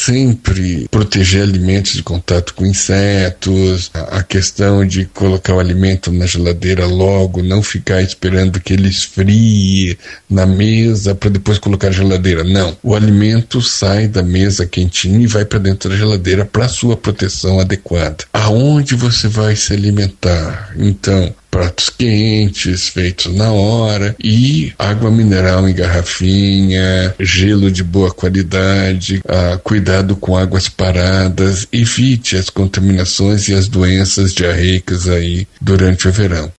sempre proteger alimentos de contato com insetos, a questão de colocar o alimento na geladeira logo, não ficar esperando que ele esfrie na mesa para depois colocar na geladeira. Não, o alimento sai da mesa quentinho e vai para dentro da geladeira para sua proteção adequada. Aonde você vai se alimentar? Então, pratos quentes, feitos na hora, e água mineral em garrafinha, gelo de boa qualidade, cuidado com águas paradas, evite as contaminações e as doenças diarreicas aí durante o verão.